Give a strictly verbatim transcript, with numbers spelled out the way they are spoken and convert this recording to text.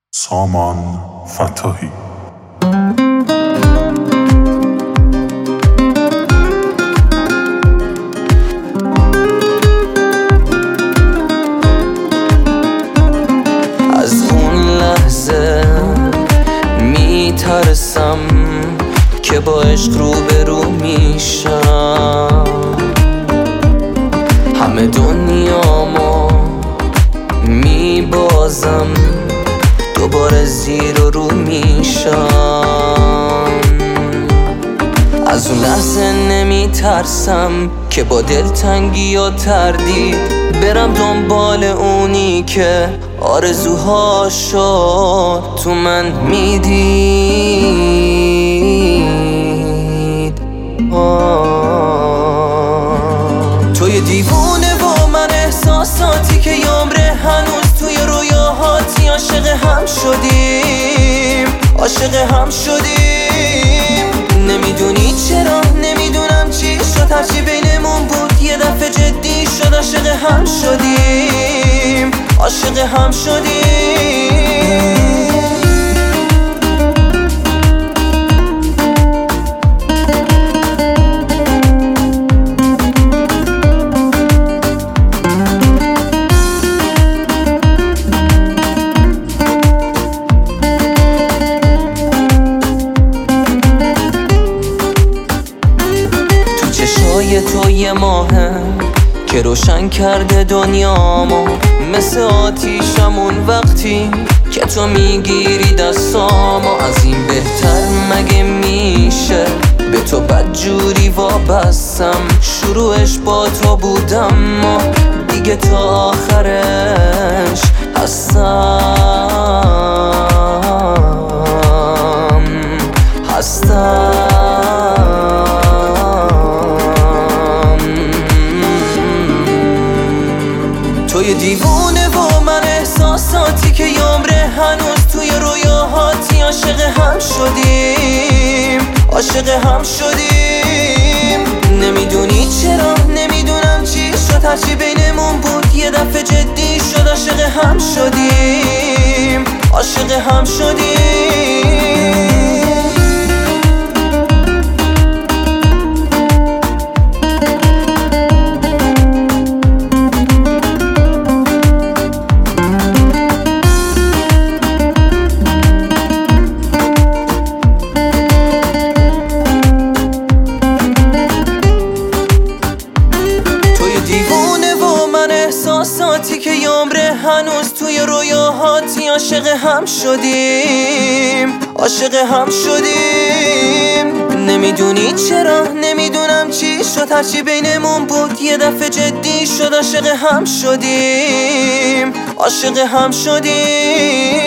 سامان فتاحی. از اون لحظه میترسم که با عشق روبرو میشم، همه دنیامو میبازم، دوباره زیر و رو میشم. از اون لحظه نمیترسم که با دلتنگی یا تردید برم دنبال اونی که آرزوهاشو تو من میدید. توی دیوونه و من احساساتی که یامره هنوز توی رویاهاتی عاشق هم شدیم، عاشق هم شدیم. نمیدونی چرا، نمیدونم چی شد، هرچی بینمون بود یه دفعه جدی شد. عاشق هم شدیم، عاشق هم شدیم. چشای تو یه ماهه که روشن کرده دنیامو، مثل آتیشمون وقتی که تو میگیری دستامو. از این بهتر مگه میشه، به تو بدجوری وابستم. شروعش با تو بودم و دیگه تا آخرش هستم هستم توی دیوونه و من احساساتی که یامره هنوز توی رویاهاتی عاشق هم شدیم، عاشق هم شدیم. نمیدونی چرا، نمیدونم چی شد، هرچی بینمون بود یه دفعه جدی شد. عاشق هم شدیم، عاشق هم شدیم. احساساتی که یامره هنوز توی رویاهاتی عاشق هم شدیم، عاشق هم شدیم. نمیدونی چرا، نمیدونم چی شد، هرچی بینمون بود یه دفعه جدی شد. عاشق هم شدیم، عاشق هم شدیم.